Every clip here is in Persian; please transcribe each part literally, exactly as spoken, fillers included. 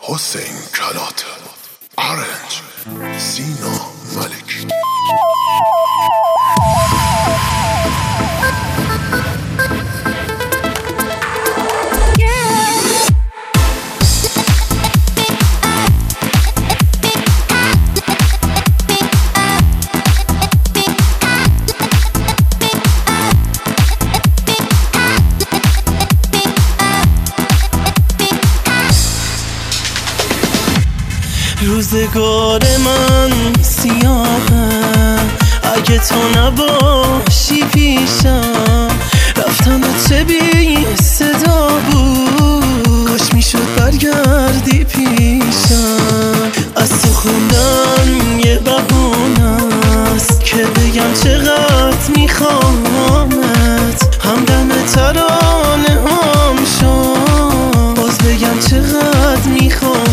حسین کلات، آرنج، سینا ملکی. روزگار من سیاهه اگه تو نباشی پیشم، رفتن چه بی صدا بود، کاش میشد برگردی پیشم. از تو خوندن یه بهونه است که بگم چقدر میخوامت، همدم ترانه هم شد باز بگم چقدر میخوامت.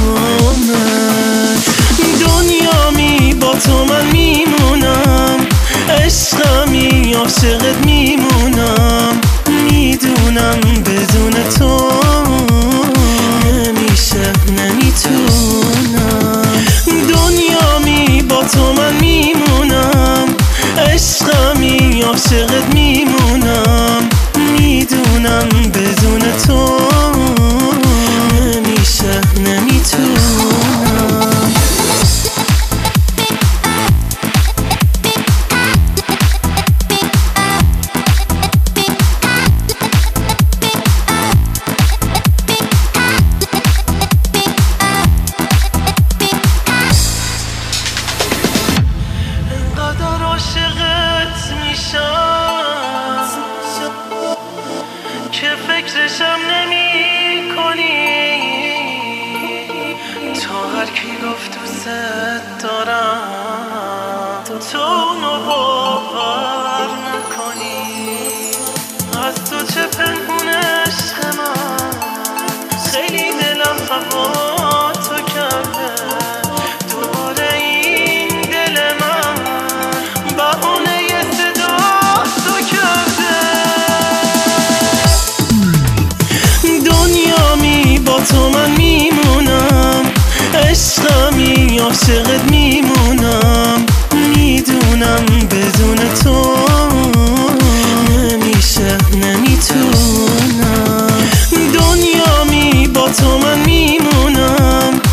دنیامی با تو من میمونم، عشقمی عاشقت میمونم، میدونم بدون تو نمیشه نمیتونم. دنیامی با تو من میمونم، عشقمی عاشقت میمونم، میدونم بدون تو نمیشه نمیتونم. که فکرشم نمی کنی، تا هر کی گفت دوست دارم تو اونو باور نکنی. از تو چه پنهون عشق من، خیلی دلم هوا تو کرده، دوباره این دل من بهونه صدا تو کرده. تو من میمونم، عشقمی عاشقت میمونم، میدونم بدون تو نمیشه نمیتونم. دنیامی با تو من میمونم،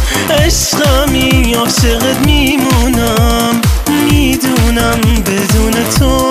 عشقمی عاشقت میمونم، میدونم بدون تو